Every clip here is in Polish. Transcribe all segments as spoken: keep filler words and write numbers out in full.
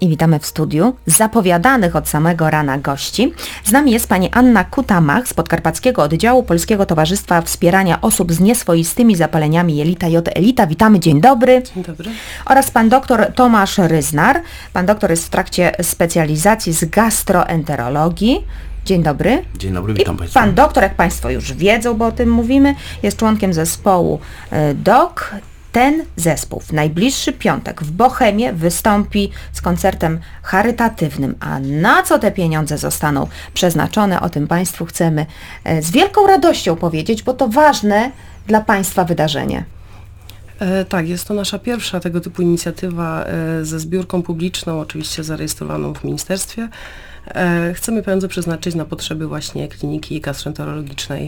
i witamy w studiu zapowiadanych od samego rana gości. Z nami jest pani Anna Kutamach z Podkarpackiego Oddziału Polskiego Towarzystwa Wspierania Osób z Nieswoistymi Zapaleniami Jelita J. Elita. Witamy, dzień dobry. Dzień dobry. Oraz pan doktor Tomasz Ryznar. Pan doktor jest w trakcie specjalizacji z gastroenterologii. Dzień dobry. Dzień dobry, witam I Państwa. pan doktor, jak Państwo już wiedzą, bo o tym mówimy, jest członkiem zespołu D O K. Ten zespół w najbliższy piątek w Bohemie wystąpi z koncertem charytatywnym. A na co te pieniądze zostaną przeznaczone, o tym Państwu chcemy z wielką radością powiedzieć, bo to ważne dla Państwa wydarzenie. E, tak, jest to nasza pierwsza tego typu inicjatywa e, ze zbiórką publiczną, oczywiście zarejestrowaną w ministerstwie. E, chcemy pieniądze przeznaczyć na potrzeby właśnie kliniki gastroenterologicznej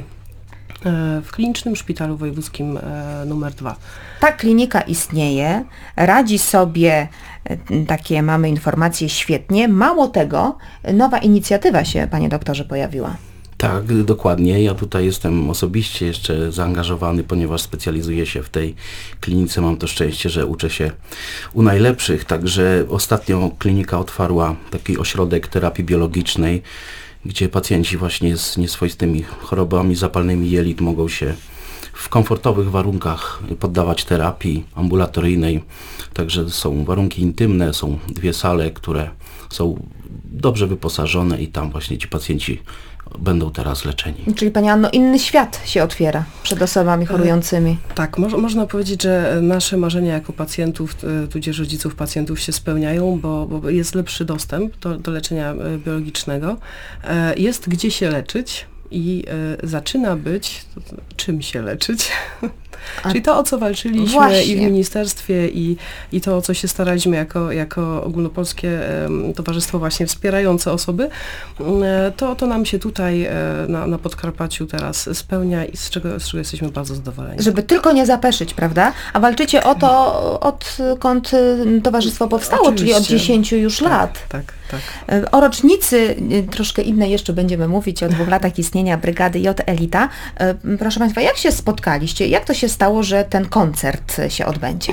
e, w Klinicznym Szpitalu Wojewódzkim e, numer dwa. Ta klinika istnieje, radzi sobie, takie mamy informacje, świetnie. Mało tego, nowa inicjatywa się, panie doktorze, pojawiła. Tak, dokładnie. Ja tutaj jestem osobiście jeszcze zaangażowany, ponieważ specjalizuję się w tej klinice. Mam to szczęście, że uczę się u najlepszych. Także ostatnio klinika otwarła taki ośrodek terapii biologicznej, gdzie pacjenci właśnie z nieswoistymi chorobami zapalnymi jelit mogą się w komfortowych warunkach poddawać terapii ambulatoryjnej. Także są warunki intymne, są dwie sale, które są dobrze wyposażone i tam właśnie ci pacjenci będą teraz leczeni. Czyli pani Anno, inny świat się otwiera przed osobami chorującymi. Tak, mo- można powiedzieć, że nasze marzenia jako pacjentów, tudzież rodziców pacjentów się spełniają, bo, bo jest lepszy dostęp do, do leczenia biologicznego. Jest gdzie się leczyć i y, zaczyna być czym się leczyć. A czyli to, o co walczyliśmy właśnie i w ministerstwie i, i to, o co się staraliśmy jako, jako ogólnopolskie um, towarzystwo właśnie wspierające osoby, um, to, to nam się tutaj um, na, na Podkarpaciu teraz spełnia i z czego, z czego jesteśmy bardzo zadowoleni. Żeby tylko nie zapeszyć, prawda? A walczycie o to, odkąd towarzystwo powstało, oczywiście, czyli od dziesięciu już tak, lat. Tak, tak. O rocznicy troszkę innej jeszcze będziemy mówić, o dwóch latach istnienia Brygady J. Elita. Proszę Państwa, jak się spotkaliście? Jak to się stało, że ten koncert się odbędzie?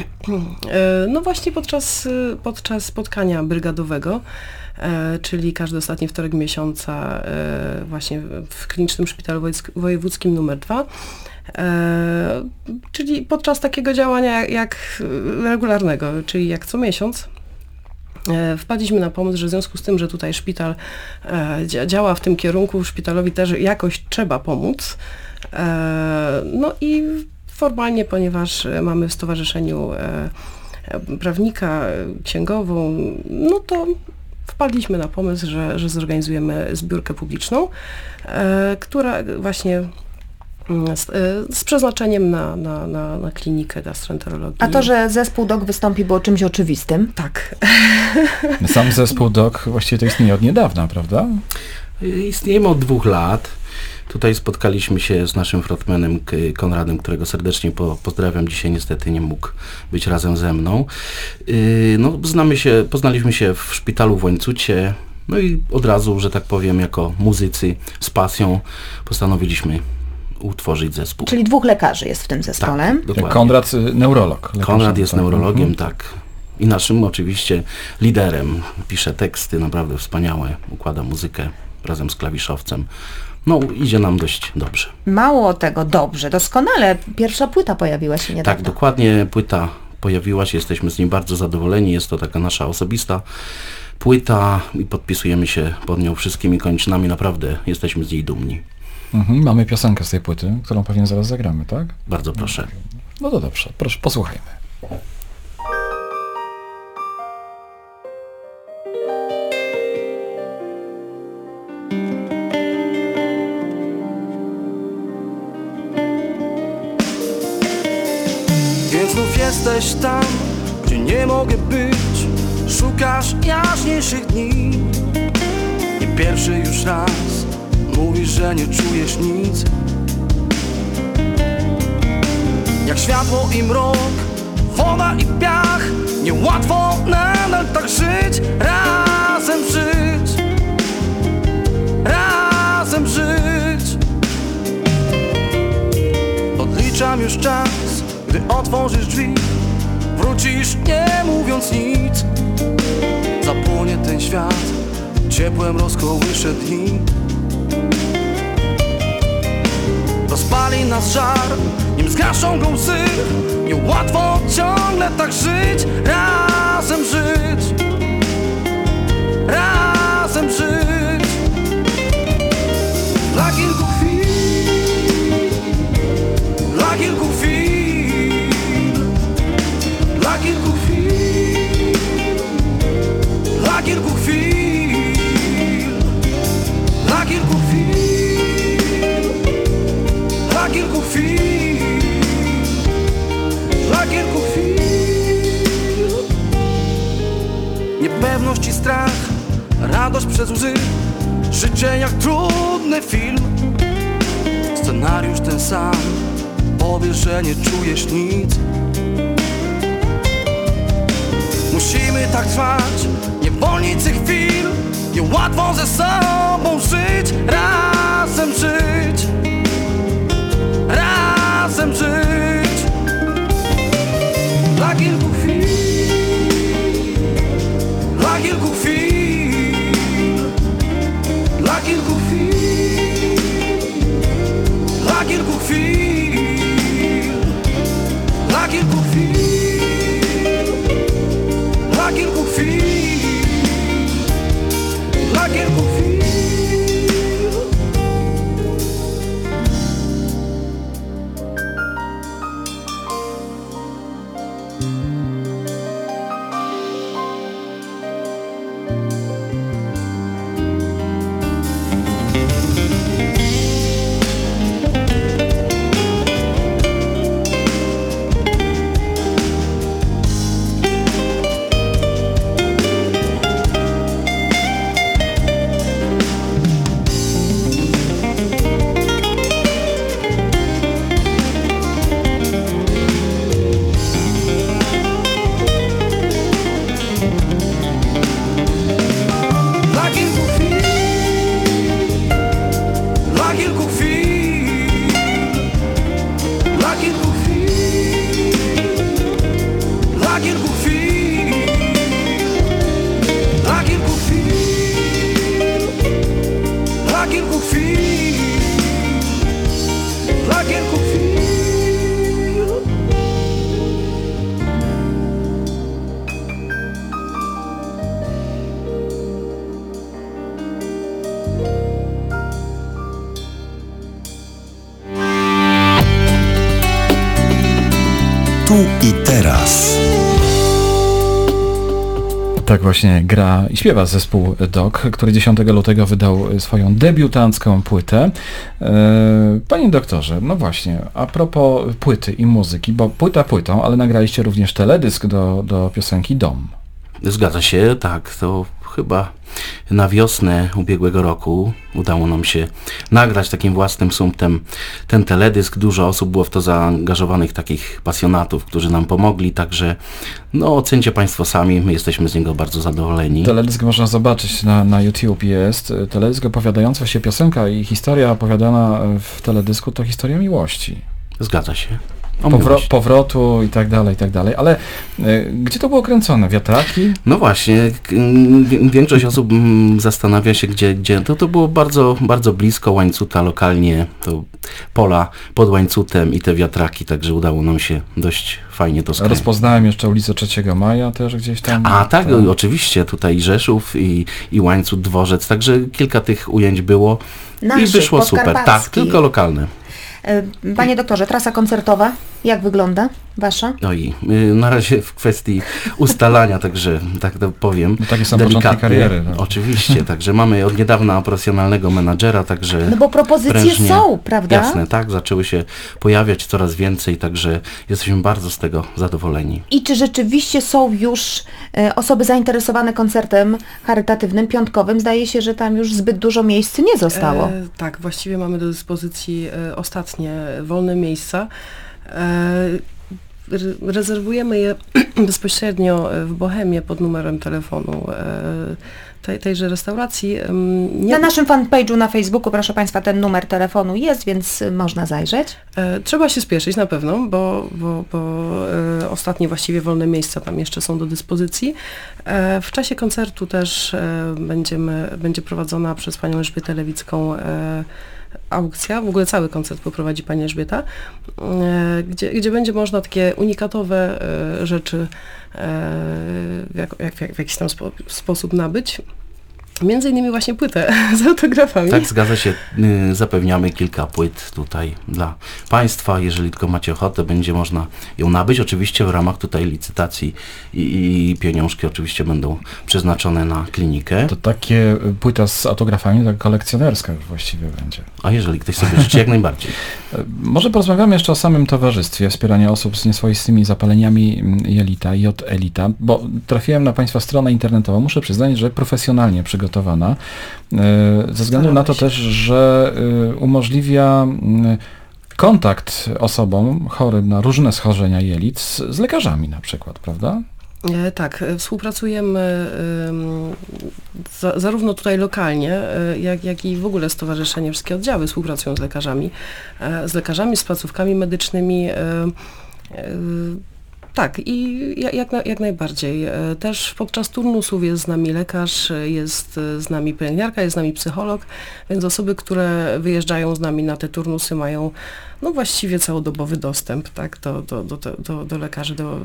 No właśnie podczas, podczas spotkania brygadowego, czyli każdy ostatni wtorek miesiąca właśnie w Klinicznym Szpitalu Wojewódzkim numer dwa. Czyli podczas takiego działania jak regularnego, czyli jak co miesiąc. Wpadliśmy na pomysł, że w związku z tym, że tutaj szpital e, działa w tym kierunku, szpitalowi też jakoś trzeba pomóc. E, no i formalnie, ponieważ mamy w stowarzyszeniu e, prawnika, księgową, no to wpadliśmy na pomysł, że, że zorganizujemy zbiórkę publiczną, e, która właśnie Z, z przeznaczeniem na, na, na, na klinikę gastroenterologii. A to, że zespół D O K wystąpi, było czymś oczywistym? Tak. Sam zespół D O K właściwie to istnieje od niedawna, prawda? Istniejemy od dwóch lat. Tutaj spotkaliśmy się z naszym frontmanem Konradem, którego serdecznie po, pozdrawiam. Dzisiaj niestety nie mógł być razem ze mną. Yy, no, znamy się, poznaliśmy się w szpitalu w Łańcucie. No i od razu, że tak powiem, jako muzycy z pasją postanowiliśmy utworzyć zespół. Czyli dwóch lekarzy jest w tym zespole. Tak, dokładnie. Konrad, neurolog. Konrad jest tak. neurologiem, Mhm. tak. I naszym oczywiście liderem. Pisze teksty, naprawdę wspaniałe. Układa muzykę razem z klawiszowcem. No, idzie nam dość dobrze. Mało tego, dobrze, doskonale. Pierwsza płyta pojawiła się niedawno. Tak, dokładnie. Płyta pojawiła się, jesteśmy z niej bardzo zadowoleni. Jest to taka nasza osobista płyta i podpisujemy się pod nią wszystkimi kończynami. Naprawdę jesteśmy z niej dumni. Mhm, mamy piosenkę z tej płyty, którą pewnie zaraz zagramy, tak? Bardzo proszę. No to dobrze, proszę, posłuchajmy. Więc znów jesteś tam, gdzie nie mogę być. Szukasz jaśniejszych dni. Nie pierwszy już raz mówisz, że nie czujesz nic. Jak światło i mrok, woda i piach. Niełatwo nadal tak żyć. Razem żyć. Razem żyć. Odliczam już czas, gdy otworzysz drzwi. Wrócisz nie mówiąc nic. Zapłonie ciepłem rozkołysze dni. Rozpali nas żar, nim zgaszą go łzy. Niełatwo ciągle tak żyć, razem żyć, razem żyć. Dla kilku chwil, dla kilku chwil, dla kilku chwil, dla kilku chwil, dla kilku chwil, dla kilku chwil, dla kilku chwil. Niepewność i strach, radość przez łzy, życie jak trudny film. Scenariusz ten sam, powiesz, że nie czujesz nic. Musimy tak trwać, niewolnicy chwil. Niełatwo ze sobą żyć, razem żyć, razem żyć. Dla kilku chwil, dla kilku chwil, dla kilku chwil, dla kilku chwil, dla kilku chwil, dla kilku chwil, dla kilku chwil. Tu i teraz. Tak właśnie gra i śpiewa zespół Dok, który dziesiątego lutego wydał swoją debiutancką płytę. Panie doktorze, no właśnie, a propos płyty i muzyki, bo płyta płytą, ale nagraliście również teledysk do, do piosenki Dom. Zgadza się, tak, to chyba na wiosnę ubiegłego roku udało nam się nagrać takim własnym sumptem ten teledysk. Dużo osób było w to zaangażowanych, takich pasjonatów, którzy nam pomogli, także no ocencie Państwo sami, my jesteśmy z niego bardzo zadowoleni. Teledysk można zobaczyć na, na YouTube, jest teledysk opowiadający, właściwie piosenka i historia opowiadana w teledysku to historia miłości. Zgadza się. Powro- powrotu i tak dalej, i tak dalej. Ale y, gdzie to było kręcone? Wiatraki? No właśnie, k- w- większość osób mm, zastanawia się, gdzie, gdzie. To, to było bardzo, bardzo blisko Łańcuta, lokalnie, to pola pod Łańcutem i te wiatraki, także udało nam się dość fajnie to skręcić. Rozpoznałem jeszcze ulicę trzeciego maja też gdzieś tam. A tak, to... oczywiście, tutaj Rzeszów i, i Łańcut, Dworzec, także kilka tych ujęć było i Naszych, wyszło super. Tak, podkarpackich. tylko lokalne. Panie doktorze, trasa koncertowa, jak wygląda wasza? No i y, na razie w kwestii ustalania, także tak to powiem. No takie są początki kariery. No. Oczywiście, także mamy od niedawna profesjonalnego menadżera, także No bo propozycje prężnie, są, prawda? Jasne, tak, zaczęły się pojawiać coraz więcej, także jesteśmy bardzo z tego zadowoleni. I czy rzeczywiście są już e, osoby zainteresowane koncertem charytatywnym, piątkowym? Zdaje się, że tam już zbyt dużo miejsc nie zostało. E, tak, właściwie mamy do dyspozycji e, ostatnie wolne miejsca. E, re- rezerwujemy je bezpośrednio w Bohemie pod numerem telefonu e, tej, tejże restauracji. Nie... Na naszym fanpage'u na Facebooku, proszę Państwa, ten numer telefonu jest, więc można zajrzeć. E, trzeba się spieszyć na pewno, bo, bo, bo e, ostatnie właściwie wolne miejsca tam jeszcze są do dyspozycji. E, w czasie koncertu też e, będziemy, będzie prowadzona przez panią Elżbietę Lewicką e, aukcja, w ogóle cały koncert poprowadzi pani Elżbieta, e, gdzie, gdzie będzie można takie unikatowe e, rzeczy e, jak, jak, jak w jakiś tam spo, sposób nabyć. Między innymi właśnie płytę z autografami. Tak, zgadza się. Y, Zapewniamy kilka płyt tutaj dla Państwa. Jeżeli tylko macie ochotę, będzie można ją nabyć. Oczywiście w ramach tutaj licytacji i, i pieniążki oczywiście będą przeznaczone na klinikę. To takie płyta z autografami, tak kolekcjonerska już właściwie będzie. A jeżeli ktoś sobie życzy, jak najbardziej. Może porozmawiamy jeszcze o samym towarzystwie wspierania osób z nieswoistymi zapaleniami jelita, J Elita, bo trafiłem na Państwa stronę internetową. Muszę przyznać, że profesjonalnie przygotowana. Ze względu na to też, że umożliwia kontakt osobom chorym na różne schorzenia jelit z, z lekarzami na przykład, prawda? E, tak, współpracujemy y, za, zarówno tutaj lokalnie, y, jak, jak i w ogóle stowarzyszenie, wszystkie oddziały współpracują z lekarzami, y, z lekarzami, z placówkami medycznymi. Y, y, Tak, i jak, jak, na, jak najbardziej. Też podczas turnusów jest z nami lekarz, jest z nami pielęgniarka, jest z nami psycholog, więc osoby, które wyjeżdżają z nami na te turnusy mają no właściwie całodobowy dostęp, tak, do, do, do, do, do lekarzy, do,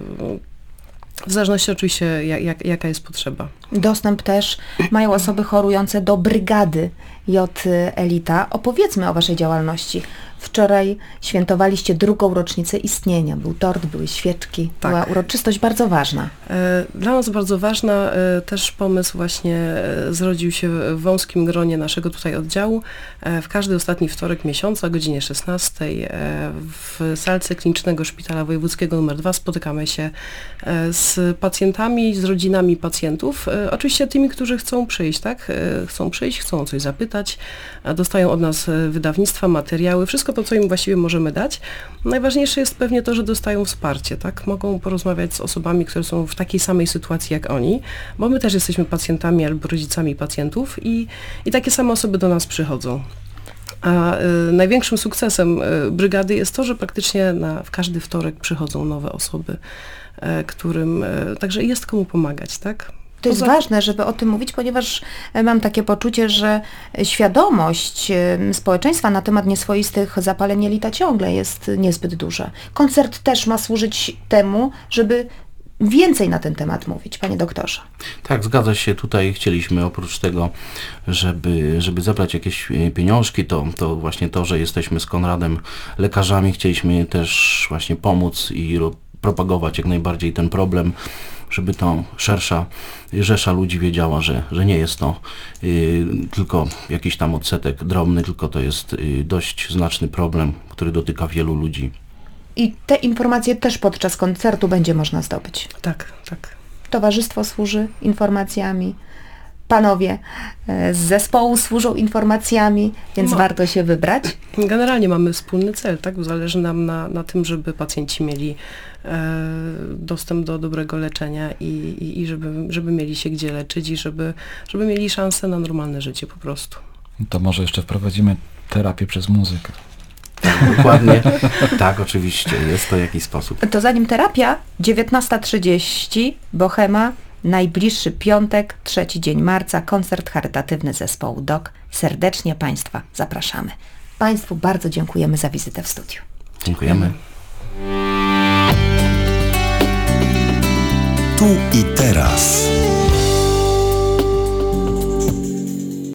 w zależności oczywiście jak, jak, jaka jest potrzeba. Dostęp też mają osoby chorujące do brygady J Elita. Opowiedzmy o Waszej działalności. Wczoraj świętowaliście drugą rocznicę istnienia. Był tort, były świeczki. Tak. Była uroczystość bardzo ważna. Dla nas bardzo ważna. Też pomysł właśnie zrodził się w wąskim gronie naszego tutaj oddziału. W każdy ostatni wtorek miesiąca o godzinie szesnastej w salce klinicznego Szpitala Wojewódzkiego numer dwa spotykamy się z pacjentami, z rodzinami pacjentów. Oczywiście tymi, którzy chcą przyjść, tak? Chcą przyjść, chcą o coś zapytać. Dostają od nas wydawnictwa, materiały, wszystko to, co im właściwie możemy dać. Najważniejsze jest pewnie to, że dostają wsparcie, tak? Mogą porozmawiać z osobami, które są w takiej samej sytuacji jak oni, bo my też jesteśmy pacjentami albo rodzicami pacjentów i, i takie same osoby do nas przychodzą. A y, największym sukcesem y, brygady jest to, że praktycznie na, w każdy wtorek przychodzą nowe osoby, y, którym, y, także jest komu pomagać, tak? To jest ważne, żeby o tym mówić, ponieważ mam takie poczucie, że świadomość społeczeństwa na temat nieswoistych zapaleń jelita ciągle jest niezbyt duża. Koncert też ma służyć temu, żeby więcej na ten temat mówić, panie doktorze. Tak, zgadza się. Tutaj chcieliśmy oprócz tego, żeby, żeby zebrać jakieś pieniążki, to, to właśnie to, że jesteśmy z Konradem lekarzami, chcieliśmy też właśnie pomóc i propagować jak najbardziej ten problem, żeby to szersza rzesza ludzi wiedziała, że, że nie jest to y, tylko jakiś tam odsetek drobny, tylko to jest y, dość znaczny problem, który dotyka wielu ludzi. I te informacje też podczas koncertu będzie można zdobyć. Tak, tak. Towarzystwo służy informacjami, panowie z zespołu służą informacjami, więc No. warto się wybrać. Generalnie mamy wspólny cel, tak? Zależy nam na, na tym, żeby pacjenci mieli e, dostęp do dobrego leczenia i, i, i żeby, żeby mieli się gdzie leczyć i żeby, żeby mieli szansę na normalne życie po prostu. To może jeszcze wprowadzimy terapię przez muzykę. Tak, dokładnie. Tak, oczywiście. Jest to w jakiś sposób. To zanim terapia, dziewiętnasta trzydzieści, Bohema, najbliższy piątek, trzeci dzień marca, koncert charytatywny zespołu D O K. Serdecznie Państwa zapraszamy. Państwu bardzo dziękujemy za wizytę w studiu. Dziękujemy. Tu i teraz.